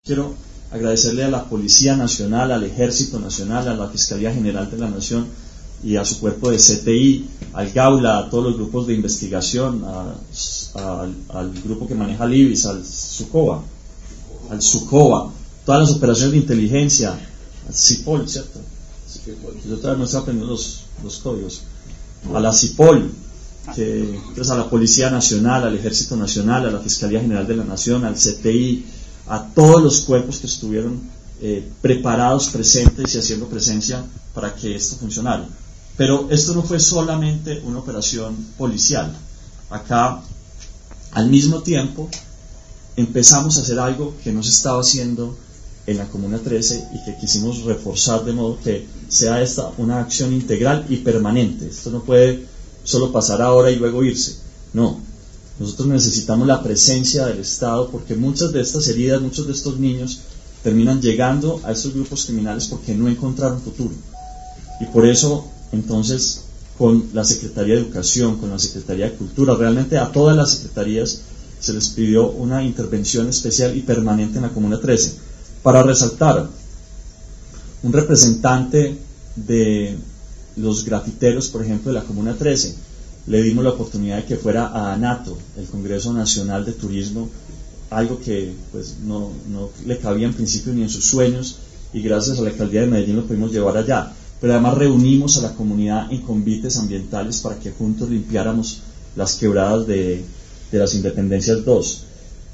Quiero agradecerle a la Policía Nacional, al Ejército Nacional, a la Fiscalía General de la Nación y a su cuerpo de CTI, al Gaula, a todos los grupos de investigación, al grupo que maneja el IBIS, al SUCOBA, todas las operaciones de inteligencia, al CIPOL, ¿cierto? Yo todavía no estoy aprendiendo los códigos. A la CIPOL, entonces a la Policía Nacional, al Ejército Nacional, a la Fiscalía General de la Nación, al CTI, a todos los cuerpos que estuvieron preparados, presentes y haciendo presencia para que esto funcionara. Pero esto no fue solamente una operación policial. Acá, al mismo tiempo, empezamos a hacer algo que no se estaba haciendo en la Comuna 13 y que quisimos reforzar de modo que sea esta una acción integral y permanente. Esto no puede solo pasar ahora y luego irse. No. Nosotros necesitamos la presencia del Estado porque muchas de estas heridas, muchos de estos niños terminan llegando a estos grupos criminales porque no encontraron futuro. Y por eso, entonces, con la Secretaría de Educación, con la Secretaría de Cultura, realmente a todas las secretarías se les pidió una intervención especial y permanente en la Comuna 13. Para resaltar, un representante de los grafiteros, por ejemplo, de la Comuna 13, le dimos la oportunidad de que fuera a ANATO, el Congreso Nacional de Turismo, algo que pues no le cabía en principio ni en sus sueños, y gracias a la Alcaldía de Medellín lo pudimos llevar allá. Pero además reunimos a la comunidad en convites ambientales para que juntos limpiáramos las quebradas de las Independencias 2.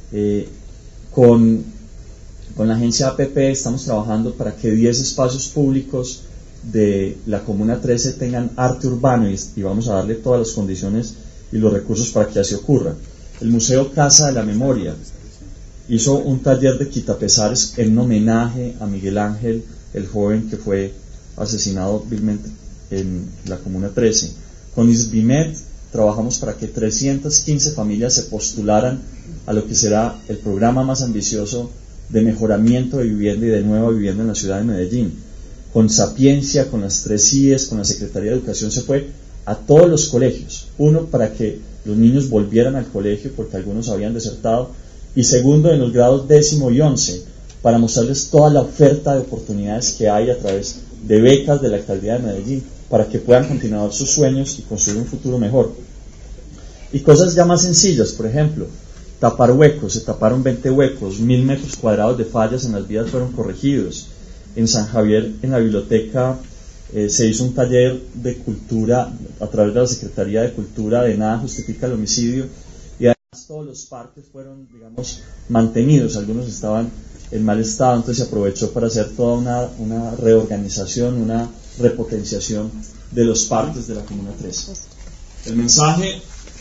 Con la agencia APP estamos trabajando para que 10 espacios públicos de la Comuna 13 tengan arte urbano y vamos a darle todas las condiciones y los recursos para que así ocurra. El Museo Casa de la Memoria hizo un taller de quitapesares en homenaje a Miguel Ángel, el joven que fue asesinado vilmente en la Comuna 13. Con ISBIMED trabajamos para que 315 familias se postularan a lo que será el programa más ambicioso de mejoramiento de vivienda y de nueva vivienda en la ciudad de Medellín. Con Sapiencia, con las 3 CIES, con la Secretaría de Educación se fue a todos los colegios. Uno, para que los niños volvieran al colegio porque algunos habían desertado, y segundo, en los grados 10º y 11, para mostrarles toda la oferta de oportunidades que hay a través de becas de la Alcaldía de Medellín para que puedan continuar sus sueños y construir un futuro mejor. Y cosas ya más sencillas, por ejemplo, tapar huecos. Se taparon 20 huecos, 1000 metros cuadrados de fallas en las vías fueron corregidos. En San Javier, en la biblioteca, se hizo un taller de cultura a través de la Secretaría de Cultura de Nada Justifica el Homicidio, y además todos los parques fueron, digamos, mantenidos. Algunos estaban en mal estado, entonces se aprovechó para hacer toda una reorganización, una repotenciación de los parques de la Comuna 13. El mensaje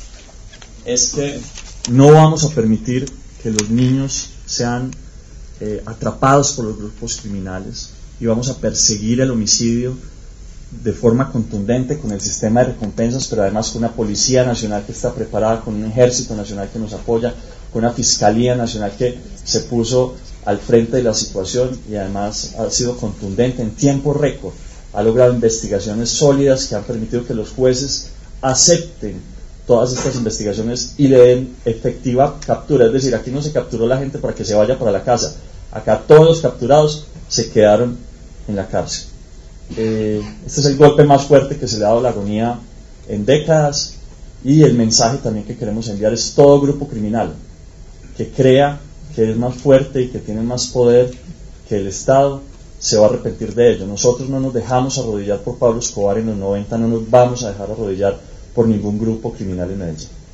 es que no vamos a permitir que los niños sean atrapados por los grupos criminales, y vamos a perseguir el homicidio de forma contundente con el sistema de recompensas, pero además con una Policía Nacional que está preparada, con un Ejército Nacional que nos apoya, con una Fiscalía Nacional que se puso al frente de la situación y además ha sido contundente en tiempo récord, ha logrado investigaciones sólidas que han permitido que los jueces acepten todas estas investigaciones y le den efectiva captura. Es decir, aquí no se capturó la gente para que se vaya para la casa, acá todos los capturados se quedaron en la cárcel. Este es el golpe más fuerte que se le ha dado a la agonía en décadas, y el mensaje también que queremos enviar es: todo grupo criminal que crea que es más fuerte y que tiene más poder que el Estado se va a arrepentir de ello. Nosotros no nos dejamos arrodillar por Pablo Escobar en los 90, no nos vamos a dejar arrodillar por ningún grupo criminal en Medellín.